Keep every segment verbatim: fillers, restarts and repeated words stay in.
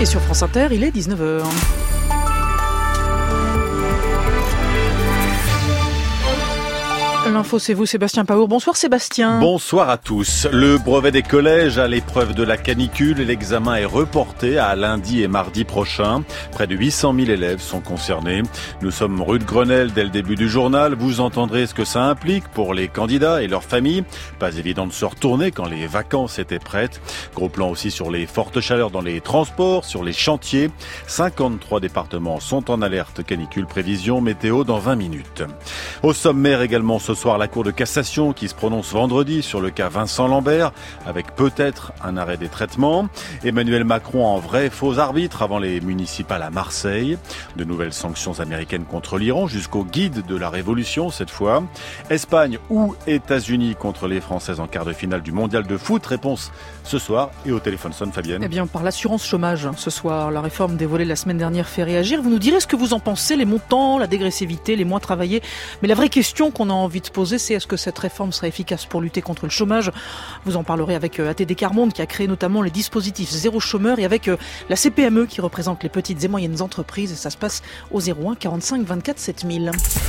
Et sur France Inter, il est dix-neuf heures. L'info, c'est vous, Sébastien Paour. Bonsoir, Sébastien. Bonsoir à tous. Le brevet des collèges à l'épreuve de la canicule. L'examen est reporté à lundi et mardi prochain. Près de huit cent mille élèves sont concernés. Nous sommes rue de Grenelle dès le début du journal. Vous entendrez ce que ça implique pour les candidats et leurs familles. Pas évident de se retourner quand les vacances étaient prêtes. Gros plan aussi sur les fortes chaleurs dans les transports, sur les chantiers. cinquante-trois départements sont en alerte canicule. Prévision météo dans vingt minutes. Au sommaire également ce soir, la Cour de cassation qui se prononce vendredi sur le cas Vincent Lambert, avec peut-être un arrêt des traitements. Emmanuel Macron en vrai faux arbitre avant les municipales à Marseille. De nouvelles sanctions américaines contre l'Iran jusqu'au guide de la révolution cette fois. Espagne ou États-Unis contre les Françaises en quart de finale du mondial de foot. Réponse ce soir et au téléphone sonne Fabienne. Eh bien, par l'assurance chômage ce soir. La réforme dévoilée la semaine dernière fait réagir. Vous nous direz ce que vous en pensez, les montants, la dégressivité, les mois travaillés. Mais la vraie question qu'on a envie de poser, c'est est-ce que cette réforme serait efficace pour lutter contre le chômage? Vous en parlerez avec A T D Quart Monde qui a créé notamment les dispositifs zéro chômeur et avec la C P M E qui représente les petites et moyennes entreprises. Et ça se passe au zéro un quarante-cinq vingt-quatre sept mille.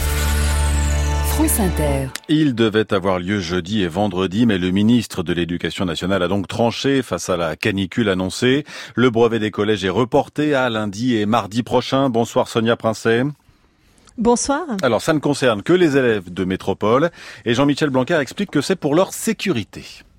France Inter. Il devait avoir lieu jeudi et vendredi, mais le ministre de l'Éducation nationale a donc tranché face à la canicule annoncée. Le brevet des collèges est reporté à lundi et mardi prochain. Bonsoir Sonia Princet. Bonsoir. Alors, ça ne concerne que les élèves de métropole et Jean-Michel Blanquer explique que c'est pour leur sécurité.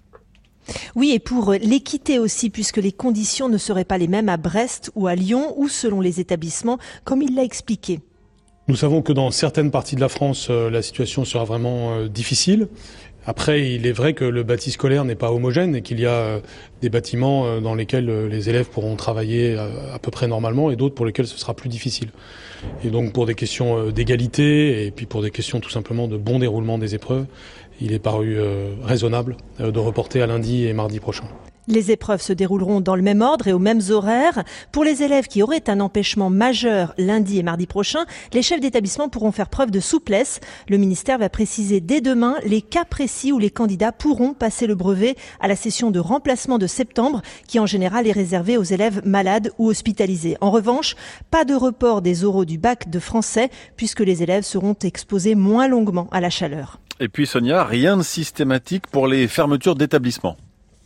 Oui, et pour l'équité aussi, puisque les conditions ne seraient pas les mêmes à Brest ou à Lyon ou selon les établissements, comme il l'a expliqué. Nous savons que dans certaines parties de la France, la situation sera vraiment difficile. Après, il est vrai que le bâti scolaire n'est pas homogène et qu'il y a des bâtiments dans lesquels les élèves pourront travailler à peu près normalement et d'autres pour lesquels ce sera plus difficile. Et donc pour des questions d'égalité et puis pour des questions tout simplement de bon déroulement des épreuves, il est paru raisonnable de reporter à lundi et mardi prochain. Les épreuves se dérouleront dans le même ordre et aux mêmes horaires. Pour les élèves qui auraient un empêchement majeur lundi et mardi prochain, les chefs d'établissement pourront faire preuve de souplesse. Le ministère va préciser dès demain les cas précis où les candidats pourront passer le brevet à la session de remplacement de septembre, qui en général est réservée aux élèves malades ou hospitalisés. En revanche, pas de report des oraux du bac de français, puisque les élèves seront exposés moins longuement à la chaleur. Et puis Sonia, rien de systématique pour les fermetures d'établissements.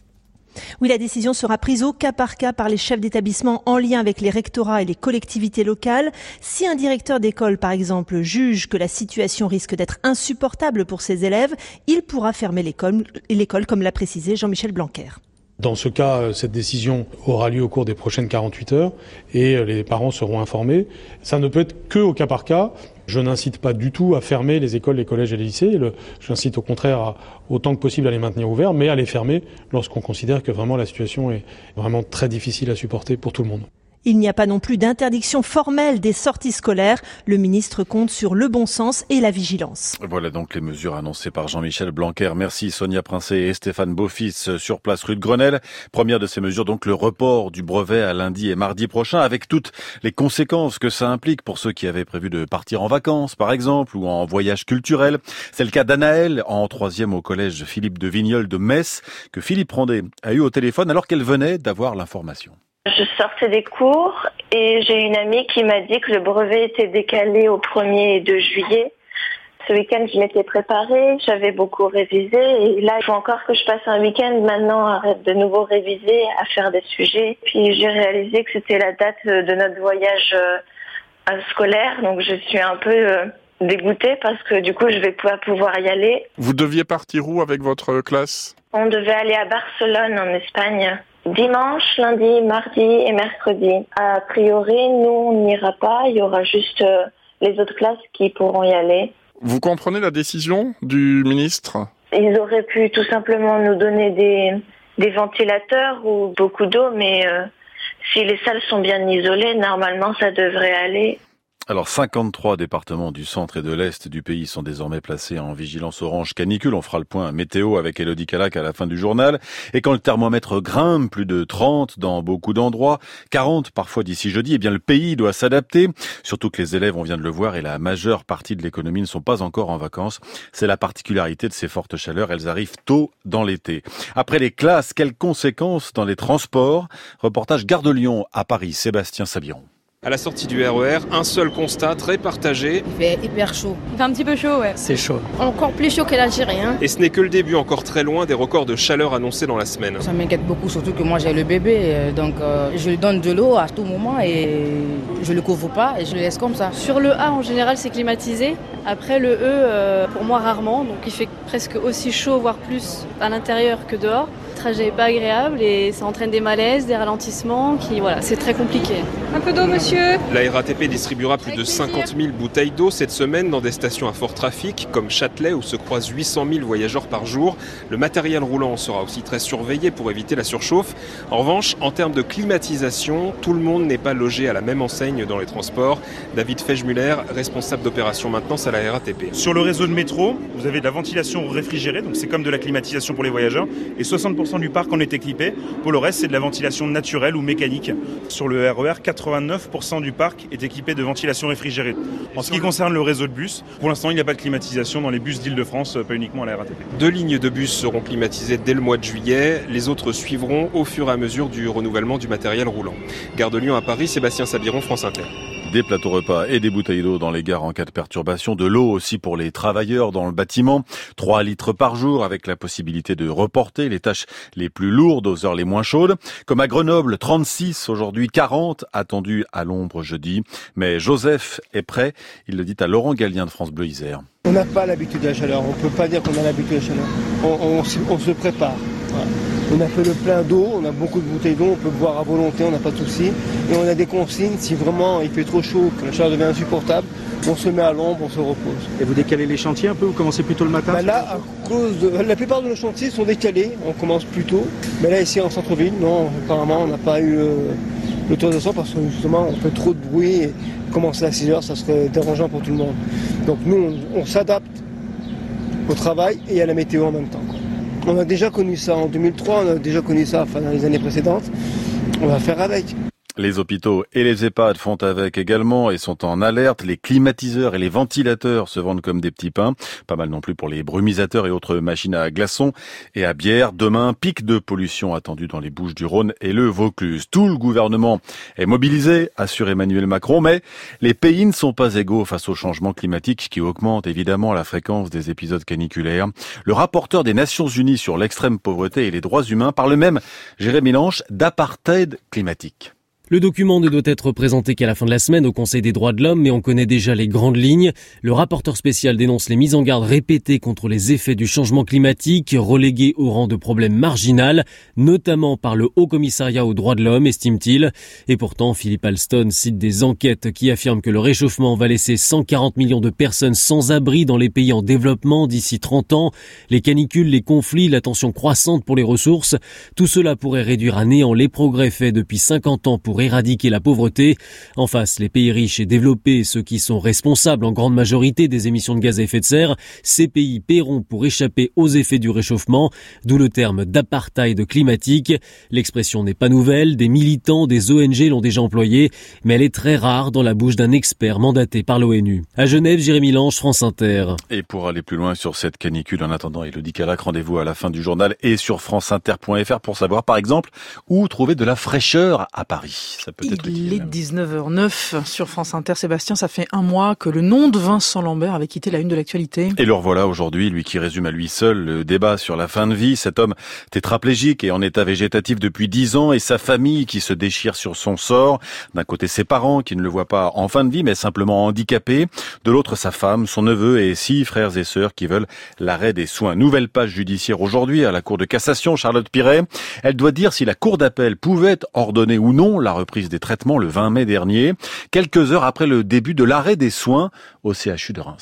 Oui, la décision sera prise au cas par cas par les chefs d'établissement en lien avec les rectorats et les collectivités locales. Si un directeur d'école, par exemple, juge que la situation risque d'être insupportable pour ses élèves, il pourra fermer l'école, l'école comme l'a précisé Jean-Michel Blanquer. Dans ce cas, cette décision aura lieu au cours des prochaines quarante-huit heures et les parents seront informés. Ça ne peut être que au cas par cas. Je n'incite pas du tout à fermer les écoles, les collèges et les lycées. Le, j'incite au contraire à, autant que possible à les maintenir ouverts, mais à les fermer lorsqu'on considère que vraiment la situation est vraiment très difficile à supporter pour tout le monde. Il n'y a pas non plus d'interdiction formelle des sorties scolaires. Le ministre compte sur le bon sens et la vigilance. Voilà donc les mesures annoncées par Jean-Michel Blanquer. Merci Sonia Princet et Stéphane Beaufils sur place rue de Grenelle. Première de ces mesures, donc le report du brevet à lundi et mardi prochain, avec toutes les conséquences que ça implique pour ceux qui avaient prévu de partir en vacances, par exemple, ou en voyage culturel. C'est le cas d'Anaëlle, en troisième au collège Philippe de Vigneulles de Metz, que Philippe Rondet a eu au téléphone alors qu'elle venait d'avoir l'information. Je sortais des cours et j'ai une amie qui m'a dit que le brevet était décalé au premier et deux juillet. Ce week-end, je m'étais préparée, j'avais beaucoup révisé et là, il faut encore que je passe un week-end maintenant à de nouveau réviser, à faire des sujets. Puis j'ai réalisé que c'était la date de notre voyage scolaire, donc je suis un peu dégoûtée parce que du coup, je vais pas pouvoir y aller. Vous deviez partir où avec votre classe ? On devait aller à Barcelone, en Espagne. Dimanche, lundi, mardi et mercredi. A priori, nous, on n'ira pas. Il y aura juste euh, les autres classes qui pourront y aller. Vous comprenez la décision du ministre ? Ils auraient pu tout simplement nous donner des, des ventilateurs ou beaucoup d'eau, mais euh, si les salles sont bien isolées, normalement, ça devrait aller. Alors, cinquante-trois départements du centre et de l'est du pays sont désormais placés en vigilance orange canicule. On fera le point météo avec Elodie Calac à la fin du journal. Et quand le thermomètre grimpe, plus de trente dans beaucoup d'endroits, quarante parfois d'ici jeudi, eh bien le pays doit s'adapter. Surtout que les élèves, on vient de le voir, et la majeure partie de l'économie ne sont pas encore en vacances. C'est la particularité de ces fortes chaleurs. Elles arrivent tôt dans l'été. Après les classes, quelles conséquences dans les transports? Reportage Gare de Lyon à Paris, Sébastien Sabiron. À la sortie du R E R, un seul constat très partagé. Il fait hyper chaud. Il fait un petit peu chaud, ouais. C'est chaud. Encore plus chaud que l'Algérie, hein. Et ce n'est que le début, encore très loin des records de chaleur annoncés dans la semaine. Ça m'inquiète beaucoup, surtout que moi j'ai le bébé, donc euh, je lui donne de l'eau à tout moment et je le couvre pas et je le laisse comme ça. Sur le A, en général, c'est climatisé. Après le E, euh, pour moi rarement, donc il fait presque aussi chaud, voire plus à l'intérieur que dehors. Le trajet n'est pas agréable et ça entraîne des malaises, des ralentissements, qui voilà, c'est très compliqué. Un peu d'eau, monsieur. La R A T P distribuera plus de cinquante mille bouteilles d'eau cette semaine dans des stations à fort trafic, comme Châtelet, où se croisent huit cent mille voyageurs par jour. Le matériel roulant sera aussi très surveillé pour éviter la surchauffe. En revanche, en termes de climatisation, tout le monde n'est pas logé à la même enseigne dans les transports. David Feigemuller, responsable d'opération maintenance à la R A T P. Sur le réseau de métro, vous avez de la ventilation réfrigérée, donc c'est comme de la climatisation pour les voyageurs, et soixante pour cent du parc en est équipé. Pour le reste, c'est de la ventilation naturelle ou mécanique. Sur le R E R, quatre-vingt-neuf pour cent du parc est équipé de ventilation réfrigérée. En ce qui concerne le réseau de bus, pour l'instant, il n'y a pas de climatisation dans les bus d'Île-de-France, pas uniquement à la R A T P. Deux lignes de bus seront climatisées dès le mois de juillet. Les autres suivront au fur et à mesure du renouvellement du matériel roulant. Gare de Lyon à Paris, Sébastien Sabiron, France Inter. Des plateaux repas et des bouteilles d'eau dans les gares en cas de perturbation. De l'eau aussi pour les travailleurs dans le bâtiment. trois litres par jour avec la possibilité de reporter les tâches les plus lourdes aux heures les moins chaudes. Comme à Grenoble, trente-six aujourd'hui, quarante attendus à l'ombre jeudi. Mais Joseph est prêt. Il le dit à Laurent Gallien de France Bleu Isère. On n'a pas l'habitude de la chaleur. On ne peut pas dire qu'on a l'habitude de la chaleur. On, on, on se prépare. Voilà. On a fait le plein d'eau, on a beaucoup de bouteilles d'eau, on peut boire à volonté, on n'a pas de souci. Et on a des consignes, si vraiment il fait trop chaud, que la chaleur devient insupportable, on se met à l'ombre, on se repose. Et vous décalez les chantiers un peu, vous commencez plus tôt le matin? Bah là, à cause de... La plupart de nos chantiers sont décalés, on commence plus tôt. Mais là, ici en centre-ville, non, apparemment, on n'a pas eu le... l'autorisation parce que justement, on fait trop de bruit et commencer à six heures, ça serait dérangeant pour tout le monde. Donc nous, on, on s'adapte au travail et à la météo en même temps. On a déjà connu ça en deux mille trois, on a déjà connu ça enfin, dans les années précédentes. On va faire avec. Les hôpitaux et les EHPAD font avec également et sont en alerte. Les climatiseurs et les ventilateurs se vendent comme des petits pains. Pas mal non plus pour les brumisateurs et autres machines à glaçons et à bière. Demain, pic de pollution attendu dans les Bouches-du-Rhône et le Vaucluse. Tout le gouvernement est mobilisé, assure Emmanuel Macron, mais les pays ne sont pas égaux face au changement climatique qui augmente évidemment la fréquence des épisodes caniculaires. Le rapporteur des Nations Unies sur l'extrême pauvreté et les droits humains parle même, Jérémy Lanche, d'apartheid climatique. Le document ne doit être présenté qu'à la fin de la semaine au Conseil des droits de l'homme, mais on connaît déjà les grandes lignes. Le rapporteur spécial dénonce les mises en garde répétées contre les effets du changement climatique, relégués au rang de problème marginal, notamment par le Haut Commissariat aux droits de l'homme, estime-t-il. Et pourtant, Philippe Alston cite des enquêtes qui affirment que le réchauffement va laisser cent quarante millions de personnes sans abri dans les pays en développement d'ici trente ans. Les canicules, les conflits, la tension croissante pour les ressources, tout cela pourrait réduire à néant les progrès faits depuis cinquante ans pour éradiquer la pauvreté. En face, les pays riches et développés, ceux qui sont responsables en grande majorité des émissions de gaz à effet de serre, ces pays paieront pour échapper aux effets du réchauffement, d'où le terme d'apartheid climatique. L'expression n'est pas nouvelle, des militants, des O N G l'ont déjà employée, mais elle est très rare dans la bouche d'un expert mandaté par l'ONU. À Genève, Jérémy Lanche, France Inter. Et pour aller plus loin sur cette canicule, en attendant, Elodie Calac, rendez-vous à la fin du journal et sur franceinter point f r pour savoir, par exemple, où trouver de la fraîcheur à Paris. Ça peut être Il est dix-neuf heures neuf sur France Inter. Sébastien, ça fait un mois que le nom de Vincent Lambert avait quitté la une de l'actualité. Et le revoilà aujourd'hui, lui qui résume à lui seul le débat sur la fin de vie. Cet homme tétraplégique et en état végétatif depuis dix ans et sa famille qui se déchire sur son sort. D'un côté, ses parents qui ne le voient pas en fin de vie mais simplement handicapé. De l'autre, sa femme, son neveu et six frères et sœurs qui veulent l'arrêt des soins. Nouvelle page judiciaire aujourd'hui à la Cour de cassation, Charlotte Piret. Elle doit dire si la Cour d'appel pouvait ordonner ou non la reprise des traitements le vingt mai dernier, quelques heures après le début de l'arrêt des soins au C H U de Reims.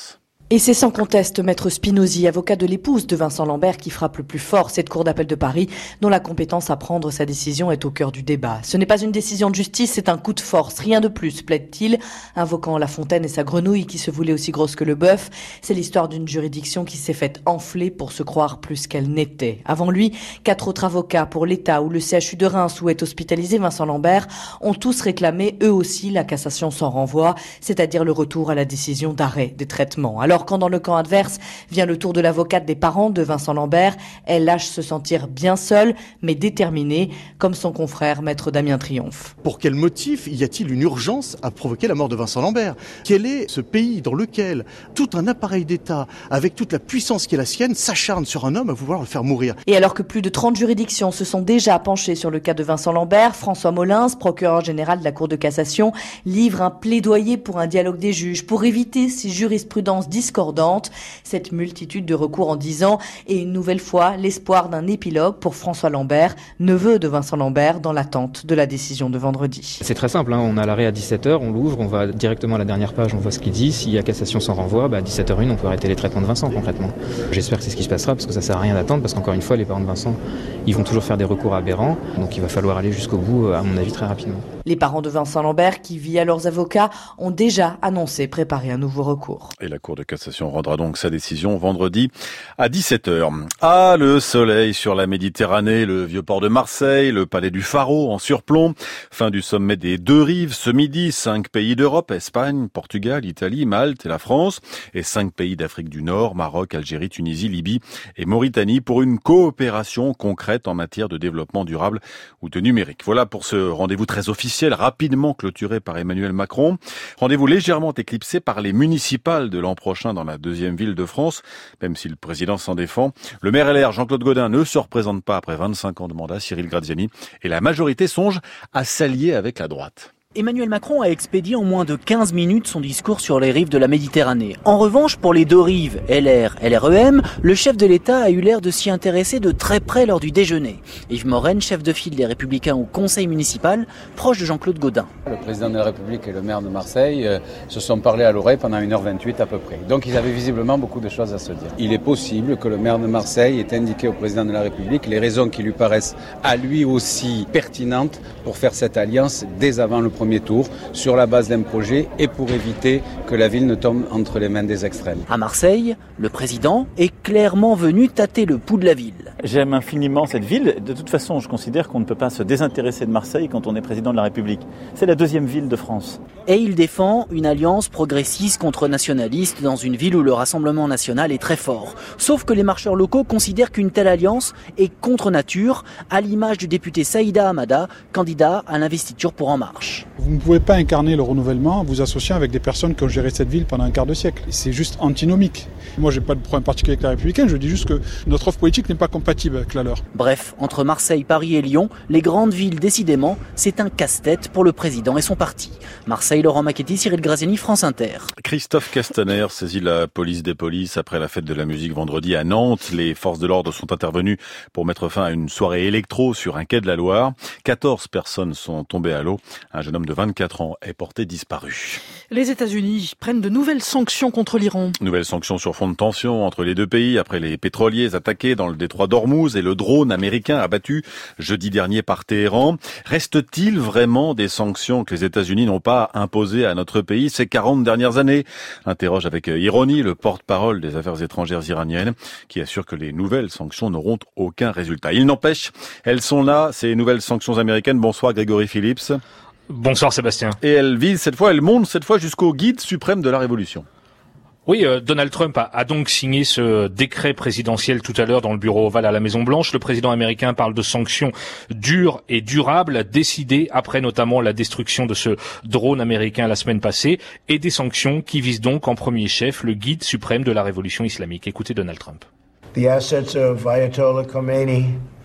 Et c'est sans conteste Maître Spinozzi, avocat de l'épouse de Vincent Lambert, qui frappe le plus fort cette cour d'appel de Paris, dont la compétence à prendre sa décision est au cœur du débat. Ce n'est pas une décision de justice, c'est un coup de force, rien de plus, plaide-t-il, invoquant La Fontaine et sa grenouille qui se voulait aussi grosse que le bœuf. C'est l'histoire d'une juridiction qui s'est faite enfler pour se croire plus qu'elle n'était. Avant lui, quatre autres avocats pour l'État ou le C H U de Reims où est hospitalisé Vincent Lambert ont tous réclamé eux aussi la cassation sans renvoi, c'est-à-dire le retour à la décision d'arrêt des traitements. Alors quand dans le camp adverse vient le tour de l'avocate des parents de Vincent Lambert, elle lâche se sentir bien seule, mais déterminée, comme son confrère Maître Damien Triomphe. Pour quel motif y a-t-il une urgence à provoquer la mort de Vincent Lambert ? Quel est ce pays dans lequel tout un appareil d'État, avec toute la puissance qui est la sienne, s'acharne sur un homme à vouloir le faire mourir ? Et alors que plus de trente juridictions se sont déjà penchées sur le cas de Vincent Lambert, François Molins, procureur général de la Cour de cassation, livre un plaidoyer pour un dialogue des juges, pour éviter ces jurisprudences discordantes. Cette multitude de recours en dix ans et une nouvelle fois l'espoir d'un épilogue pour François Lambert, neveu de Vincent Lambert, dans l'attente de la décision de vendredi. C'est très simple, hein. On a l'arrêt à dix-sept heures, on l'ouvre, on va directement à la dernière page, on voit ce qu'il dit. S'il y a cassation sans renvoi, bah à dix-sept heures une, on peut arrêter les traitements de Vincent concrètement. J'espère que c'est ce qui se passera parce que ça sert à rien d'attendre parce qu'encore une fois, les parents de Vincent, ils vont toujours faire des recours aberrants, donc il va falloir aller jusqu'au bout, à mon avis, très rapidement. Les parents de Vincent Lambert, qui via leurs avocats, ont déjà annoncé préparer un nouveau recours. Et la Cour de cassation rendra donc sa décision vendredi à dix-sept heures. Ah, le soleil sur la Méditerranée, le vieux port de Marseille, le palais du Pharaon en surplomb. Fin du sommet des deux rives ce midi. Cinq pays d'Europe, Espagne, Portugal, Italie, Malte et la France. Et cinq pays d'Afrique du Nord, Maroc, Algérie, Tunisie, Libye et Mauritanie pour une coopération concrète en matière de développement durable ou de numérique. Voilà pour ce rendez-vous très officiel, rapidement clôturé par Emmanuel Macron. Rendez-vous légèrement éclipsé par les municipales de l'an prochain dans la deuxième ville de France, même si le président s'en défend. Le maire L R, Jean-Claude Gaudin, ne se représente pas après vingt-cinq ans de mandat, Cyril Graziani, et la majorité songe à s'allier avec la droite. Emmanuel Macron a expédié en moins de quinze minutes son discours sur les rives de la Méditerranée. En revanche, pour les deux rives, L R, L R E M, le chef de l'État a eu l'air de s'y intéresser de très près lors du déjeuner. Yves Morenne, chef de file des Républicains au conseil municipal, proche de Jean-Claude Gaudin. Le président de la République et le maire de Marseille euh, se sont parlé à l'oreille pendant une heure vingt-huit à peu près. Donc ils avaient visiblement beaucoup de choses à se dire. Il est possible que le maire de Marseille ait indiqué au président de la République les raisons qui lui paraissent à lui aussi pertinentes pour faire cette alliance dès avant le premier tour, sur la base d'un projet et pour éviter que la ville ne tombe entre les mains des extrêmes. À Marseille, le président est clairement venu tâter le pouls de la ville. J'aime infiniment cette ville. De toute façon, je considère qu'on ne peut pas se désintéresser de Marseille quand on est président de la République. C'est la deuxième ville de France. Et il défend une alliance progressiste contre nationaliste dans une ville où le Rassemblement national est très fort. Sauf que les marcheurs locaux considèrent qu'une telle alliance est contre nature, à l'image du député Saïda Hamada, candidat à l'investiture pour En Marche. Vous ne pouvez pas incarner le renouvellement en vous associant avec des personnes qui ont géré cette ville pendant un quart de siècle. C'est juste antinomique. Moi, j'ai pas de problème particulier avec la Républicaine, je dis juste que notre offre politique n'est pas compatible avec la leur. Bref, entre Marseille, Paris et Lyon, les grandes villes, décidément, c'est un casse-tête pour le président et son parti. Marseille, Laurent Macchetti, Cyril Graziani, France Inter. Christophe Castaner saisit la police des polices après la fête de la musique vendredi à Nantes. Les forces de l'ordre sont intervenues pour mettre fin à une soirée électro sur un quai de la Loire. quatorze personnes sont tombées à l'eau. Un jeune homme de vingt-quatre ans est porté disparu. Les États-Unis prennent de nouvelles sanctions contre l'Iran. Nouvelles sanctions sur fond de tension entre les deux pays après les pétroliers attaqués dans le détroit d'Ormuz et le drone américain abattu jeudi dernier par Téhéran. Reste-t-il vraiment des sanctions que les États-Unis n'ont pas imposées à notre pays ces quarante dernières années? Interroge avec ironie le porte-parole des affaires étrangères iraniennes qui assure que les nouvelles sanctions n'auront aucun résultat. Il n'empêche, elles sont là, ces nouvelles sanctions américaines. Bonsoir Grégory Phillips. Bonsoir Sébastien. Et elles visent cette fois, elles montent cette fois jusqu'au guide suprême de la révolution. Oui, euh, Donald Trump a, a donc signé ce décret présidentiel tout à l'heure dans le bureau ovale à la Maison-Blanche. Le président américain parle de sanctions dures et durables, décidées après notamment la destruction de ce drone américain la semaine passée, et des sanctions qui visent donc en premier chef le guide suprême de la révolution islamique. Écoutez Donald Trump. The assets of Ayatollah Khomeini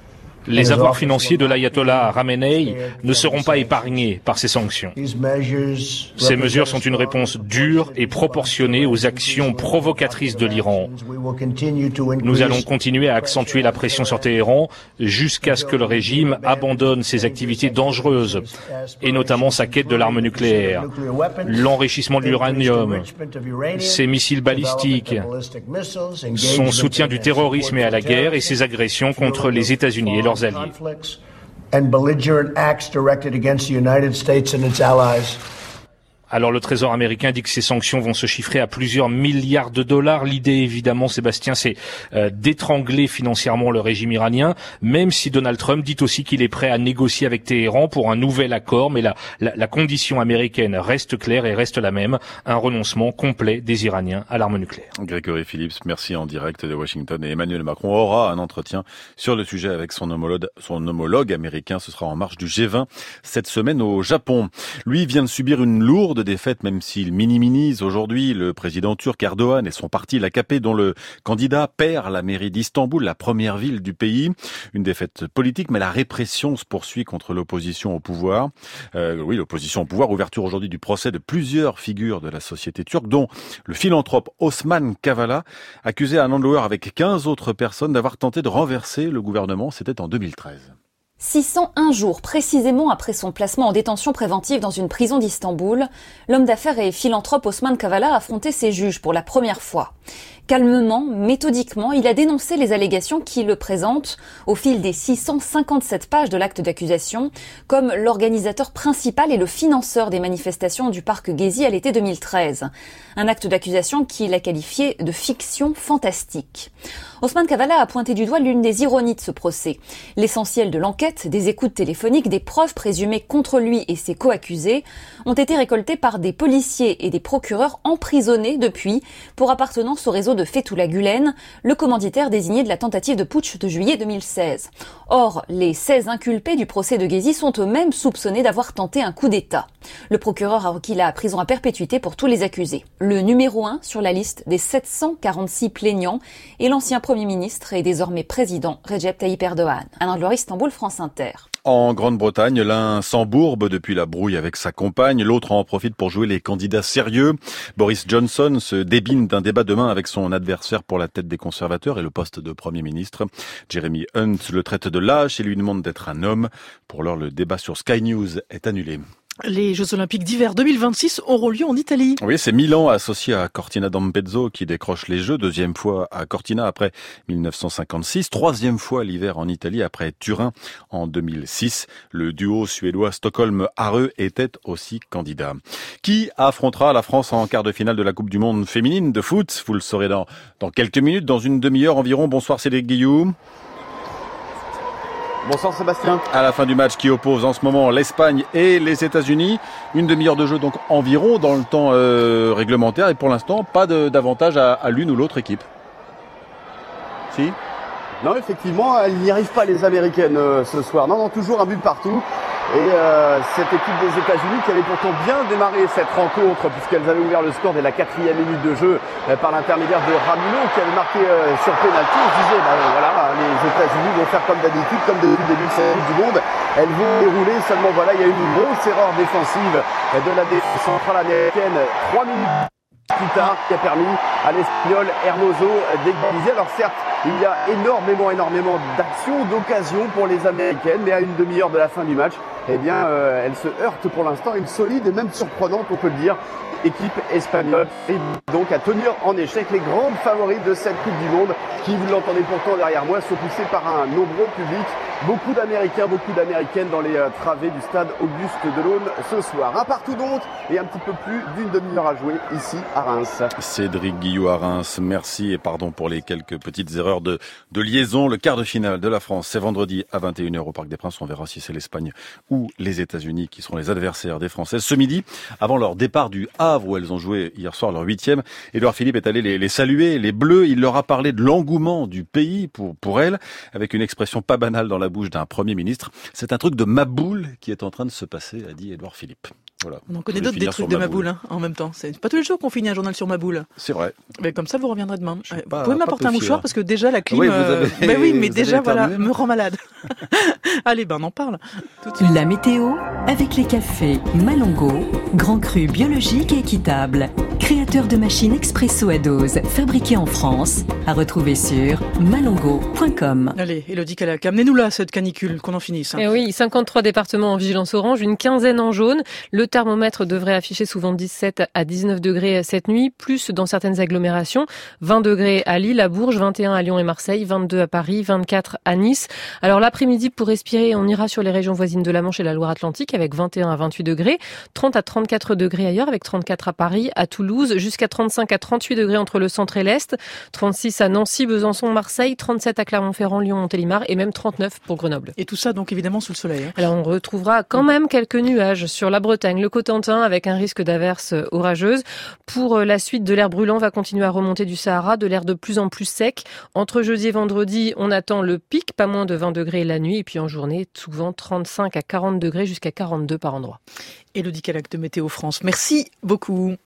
Les avoirs financiers de l'ayatollah Khamenei ne seront pas épargnés par ces sanctions. Ces mesures sont une réponse dure et proportionnée aux actions provocatrices de l'Iran. Nous allons continuer à accentuer la pression sur Téhéran jusqu'à ce que le régime abandonne ses activités dangereuses, et notamment sa quête de l'arme nucléaire, l'enrichissement de l'uranium, ses missiles balistiques, son soutien du terrorisme et à la guerre et ses agressions contre les États-Unis et leurs alliés. Alors le Trésor américain dit que ces sanctions vont se chiffrer à plusieurs milliards de dollars. L'idée, évidemment, Sébastien, c'est euh, d'étrangler financièrement le régime iranien, même si Donald Trump dit aussi qu'il est prêt à négocier avec Téhéran pour un nouvel accord. Mais la, la, la condition américaine reste claire et reste la même, un renoncement complet des Iraniens à l'arme nucléaire. Grégory Phillips, merci en direct de Washington. Et Emmanuel Macron aura un entretien sur le sujet avec son homologue, son homologue américain. Ce sera en marge du G vingt cette semaine au Japon. Lui vient de subir une lourde défaite, même s'il minimise aujourd'hui le président turc Erdogan et son parti l'A K P, dont le candidat perd la mairie d'Istanbul, la première ville du pays. Une défaite politique, mais la répression se poursuit contre l'opposition au pouvoir. Euh, oui, l'opposition au pouvoir. Ouverture aujourd'hui du procès de plusieurs figures de la société turque, dont le philanthrope Osman Kavala, accusé à Nanloer avec quinze autres personnes d'avoir tenté de renverser le gouvernement. C'était en deux mille treize. six cent un jours précisément après son placement en détention préventive dans une prison d'Istanbul, l'homme d'affaires et philanthrope Osman Kavala a affronté ses juges pour la première fois. Calmement, méthodiquement, il a dénoncé les allégations qui le présentent, au fil des six cent cinquante-sept pages de l'acte d'accusation, comme l'organisateur principal et le financeur des manifestations du parc Gezi à l'été deux mille treize. Un acte d'accusation qu'il a qualifié de fiction fantastique. Osman Kavala a pointé du doigt l'une des ironies de ce procès. L'essentiel de l'enquête, des écoutes téléphoniques, des preuves présumées contre lui et ses co-accusés, ont été récoltés par des policiers et des procureurs emprisonnés depuis pour appartenance au réseau de Fethullah Gülen, le commanditaire désigné de la tentative de putsch de juillet deux mille seize. Or, les seize inculpés du procès de Gezi sont eux-mêmes soupçonnés d'avoir tenté un coup d'État. Le procureur a requis la prison à perpétuité pour tous les accusés. Le numéro un sur la liste des sept cent quarante-six plaignants est l'ancien Premier ministre et désormais président Recep Tayyip Erdogan. Anne Gloire, Istanbul, France Inter. En Grande-Bretagne, l'un s'embourbe depuis la brouille avec sa compagne, l'autre en profite pour jouer les candidats sérieux. Boris Johnson se débine d'un débat demain avec son adversaire pour la tête des conservateurs et le poste de Premier ministre. Jeremy Hunt le traite de lâche et lui demande d'être un homme. Pour l'heure, le débat sur Sky News est annulé. Les Jeux Olympiques d'hiver deux mille vingt-six auront lieu en Italie. Oui, c'est Milan associé à Cortina d'Ampezzo qui décroche les Jeux. Deuxième fois à Cortina après mille neuf cent cinquante-six. Troisième fois l'hiver en Italie après Turin en deux mille six. Le duo suédois Stockholm-Areux était aussi candidat. Qui affrontera la France en quart de finale de la Coupe du Monde féminine de foot? Vous le saurez dans, dans quelques minutes, dans une demi-heure environ. Bonsoir Cédric Guillaume. Bonsoir Sébastien. À la fin du match qui oppose en ce moment l'Espagne et les États-Unis, une demi-heure de jeu donc environ dans le temps euh, réglementaire et pour l'instant pas de, d'avantage à, à l'une ou l'autre équipe. Si ? Non, effectivement, elles n'y arrivent pas les Américaines euh, ce soir. Non, non, toujours un but partout. Et euh, cette équipe des États-Unis qui avait pourtant bien démarré cette rencontre puisqu'elles avaient ouvert le score dès la quatrième minute de jeu euh, par l'intermédiaire de Ramulo qui avait marqué euh, sur pénalty. On se disait, bah, voilà, les États-Unis vont faire comme d'habitude, comme depuis le début de cette Coupe du Monde. Elles vont dérouler, seulement voilà, il y a eu une grosse erreur défensive de la défense centrale américaine. Trois minutes plus tard, qui a permis à l'Espagnol Hermoso d'égaliser. Alors certes, il y a énormément, énormément d'actions, d'occasions pour les Américaines, mais à une demi-heure de la fin du match, eh bien, euh, elle se heurte pour l'instant à une solide et même surprenante, on peut le dire, équipe espagnole. Et donc à tenir en échec les grandes favorites de cette Coupe du Monde, qui, vous l'entendez pourtant derrière moi, sont poussées par un nombreux public. Beaucoup d'Américains, beaucoup d'Américaines dans les euh, travées du stade Auguste Delaune ce soir. Un partout donc, et un petit peu plus d'une demi-heure à jouer ici à Reims. Cédric Guillou à Reims, merci et pardon pour les quelques petites erreurs de, de liaison. Le quart de finale de la France, c'est vendredi à vingt et une heures au Parc des Princes. On verra si c'est l'Espagne ou les États-Unis qui seront les adversaires des Françaises. Ce midi, avant leur départ du Havre où elles ont joué hier soir leur huitième, Édouard Philippe est allé les, les saluer, les Bleus. Il leur a parlé de l'engouement du pays pour, pour elles, avec une expression pas banale dans la bouche d'un Premier ministre. C'est un truc de Maboule qui est en train de se passer, a dit Édouard Philippe. Voilà. On en connaît d'autres des trucs de Maboule hein, en même temps. C'est pas tous les jours qu'on finit un journal sur Maboule. C'est vrai. Mais comme ça, vous reviendrez demain. Pas, vous pouvez m'apporter un mouchoir parce que déjà la clim. Oui, vous avez, euh... ben oui, mais déjà voilà, éternué. me rend malade. Allez, ben on en parle. La météo avec les cafés Malongo, Grand Cru biologique et équitable. Créateur de machines expresso à dose, fabriquées en France, à retrouver sur malongo point com. Allez, Élodie Calac, amenez-nous là cette canicule, qu'on en finisse. Hein. Eh oui, cinquante-trois départements en vigilance orange, une quinzaine en jaune. Le thermomètre devrait afficher souvent dix-sept à dix-neuf degrés cette nuit, plus dans certaines agglomérations. vingt degrés à Lille, à Bourges, vingt et un à Lyon et Marseille, vingt-deux à Paris, vingt-quatre à Nice. Alors l'après-midi, pour respirer, on ira sur les régions voisines de la Manche et la Loire-Atlantique avec vingt et un à vingt-huit degrés, trente à trente-quatre degrés ailleurs avec trente-quatre à Paris, à Toulouse, jusqu'à trente-cinq à trente-huit degrés entre le centre et l'est, trente-six à Nancy, Besançon, Marseille, trente-sept à Clermont-Ferrand, Lyon, Montélimar et même trente-neuf pour Grenoble. Et tout ça donc évidemment sous le soleil. Hein. Alors on retrouvera quand même quelques nuages sur la Bretagne, le Cotentin avec un risque d'averses orageuses. Pour la suite, de l'air brûlant va continuer à remonter du Sahara, de l'air de plus en plus sec. Entre jeudi et vendredi, on attend le pic, pas moins de vingt degrés la nuit et puis en journée, souvent trente-cinq à quarante degrés jusqu'à quarante-deux par endroit. Élodie Calac de Météo France, merci beaucoup.